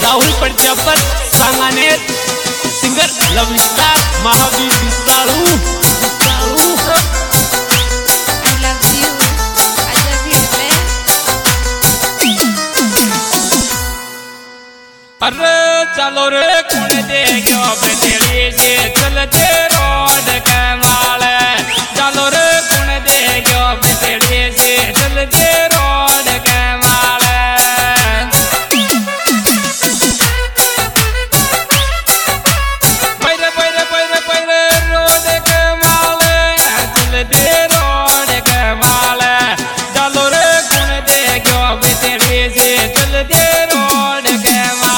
Rahul Prajapat Sanganer singer love star Mahaveer विसाळू अरे चलो रे कौन देगा बदली से चलते रोड के माले चलो रे कौन देगा बदली से चलते रोड के माले पैरे पैरे पैरे पैरे रोड के माले चलते रोड के माले चलो रे कौन देगा बदली से चलते रोड के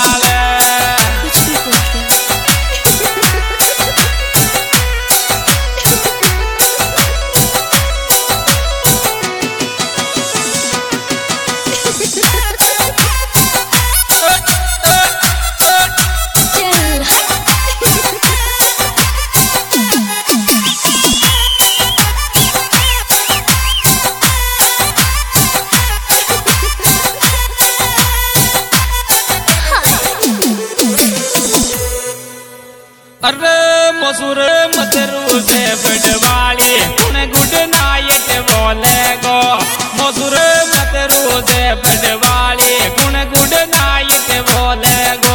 अरे मसूर मदरू से बड़वाली कौन गुड नाइट बोले गो मसूर मदरू से बड़वाली कौन गुड नाइट बोले गो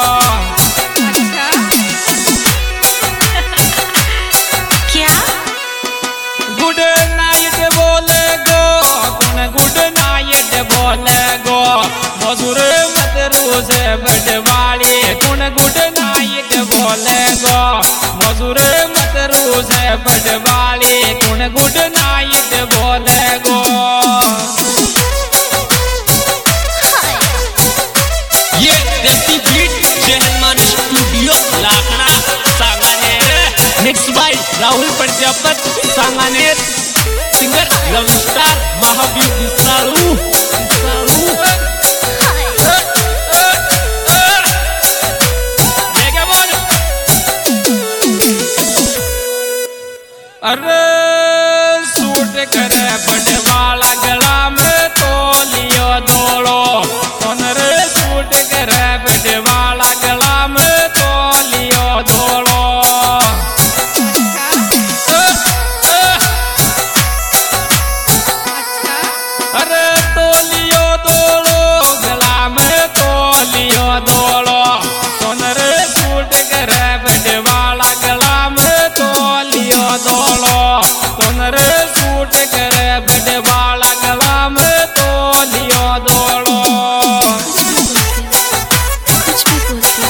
क्या गुड नाइट बोले गो कौन गुड नाइट बोले गो मसूर मदरू से बड़वाली कौन गुड नाइट बोले गो मजूर मतरू से बड़वाली कौन गुड नाइट बोले गो ये देसी बीट जहलमान स्टूडियो लाखना Sanganer mix by Rahul Prajapat Sanganer singer love star Mahaveer विसाळू अरे सूट करे बड़वाला गला में तोलियो दौड़ो कौन रे सूट करे बड़वाला गला में तोलियो दौड़ो अरे तोलियो दौड़ो गला में तोलियो दौड़ो कौन रे सूट करे बड़वाला गला में तोलियो दौड़ो कौन रे सूट करे बड़वाला गला में तोलियो दौड़ो कुछ भी बोलते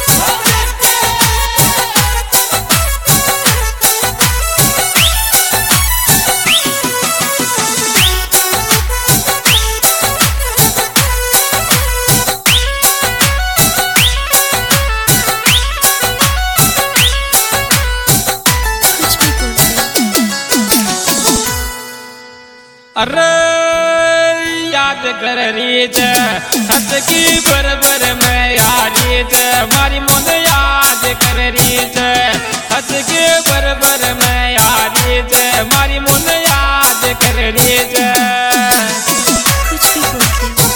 अरे याद कर रीत हद की बरबर में यारीत मारी मुन याद कर रीत हद के बरबर में यारीत मारी मुन याद कर रीत कुछ भी बोलते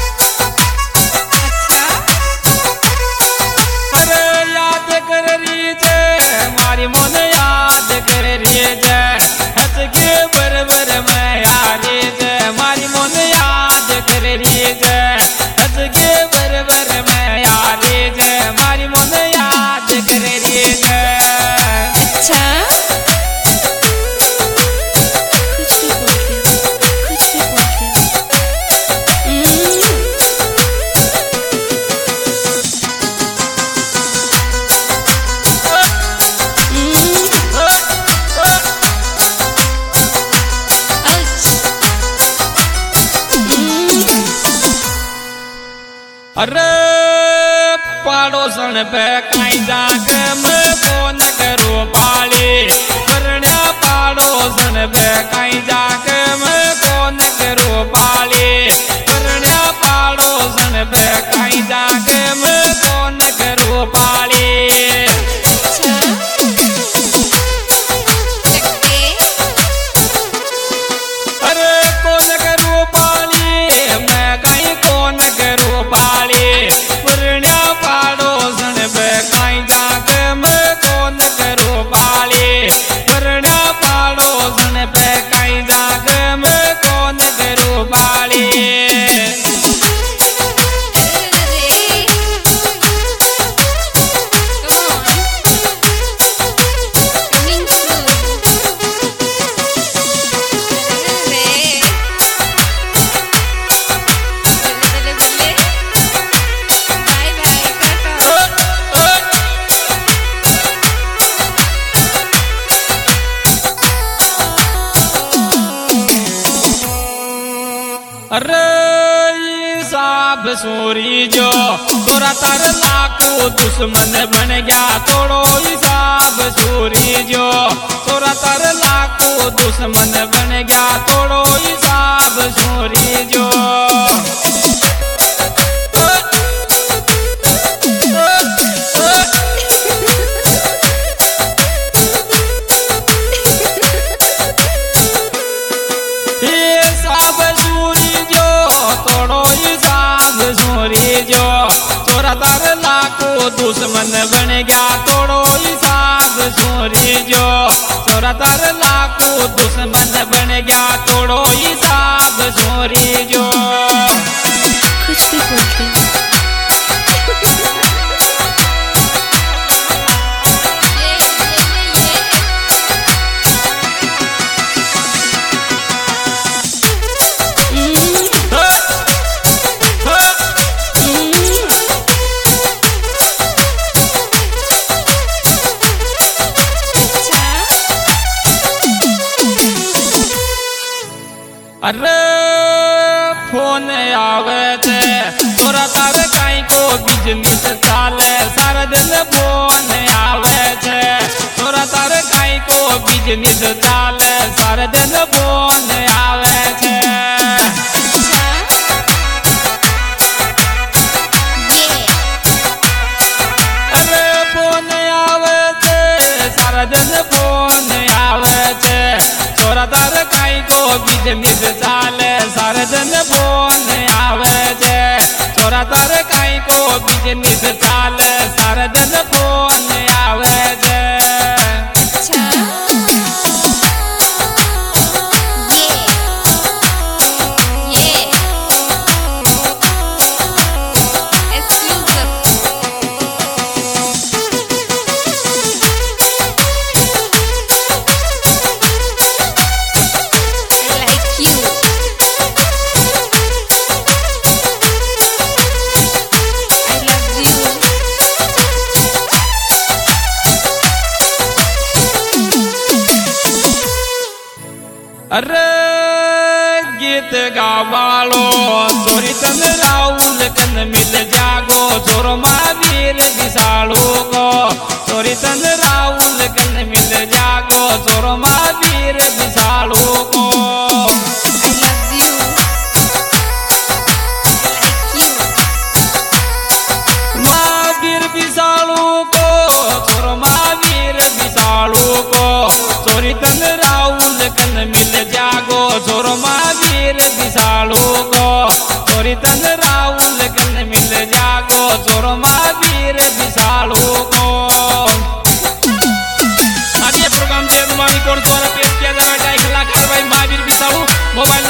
अरे याद कर रीत मारी मुन याद कर रीत हद के बरबर में यारीत मारी मुन याद कर रीत हद के बरबर में यारीत मारी मुन याद कर रीत अच्छा कुछ भी बोलते अरे पड़ोसन पे कहीं जाके मैं फोन करूँ पाली वरना पड़ोसन पे कहीं जाके मैं फोन करूँ पाली वरना पड़ोसन पे कहीं जाके मैं फोन करूँ पाली अरे कौन करूँ पाली मैं कहीं कौन करूँ पाली वरना अरे साब सूरी जो तोरा तार लाखों दुश्मन बन गया तोड़ो हिसाब सूरी जो तोरा तार लाखों दुश्मन बन गया तोड़ो हिसाब सूरी जो जो तोरा तार लाखों दुश्मन बन गया तोड़ो हिसाब सूरी जो तोरा तार लाखों दुश्मन बन गया तोड़ो हिसाब सूरी जो कुछ भी बोलते हो। अरे फोन आवे थे तोरा तार काई को बिजनेस चाले सारा दिन फोन आवे थे तोरा तार काई को बिजनेस चाले सारा दिन फोन आवे थे अरे फोन आवे थे सारा दिन फोन आवे थे तोरा तार काई को बिजनेस चाले सारे दिन फोन आवे जे तोरा तार काई को बिजनेस चाले सारे दिन फोन आवे जे अरे गीत गावालो सोरी तन राहुल कन मिल जागो सोरो महावीर विशालू को सोरी तन राहुल कन मिल जागो सोरो महावीर विशालू को महावीर विशालू को सोरो महावीर विशालू को सोरी तन राहुल कन मिल जागो सोरो महावीर विशालू को सोरी तन राहुल कन मिल जागो सोरो महावीर विशालू को आज ये प्रोग्राम जे मानी कोड द्वारा पेश किया जा रहा है 1 लाख भाई महावीर विशालू मोबाइल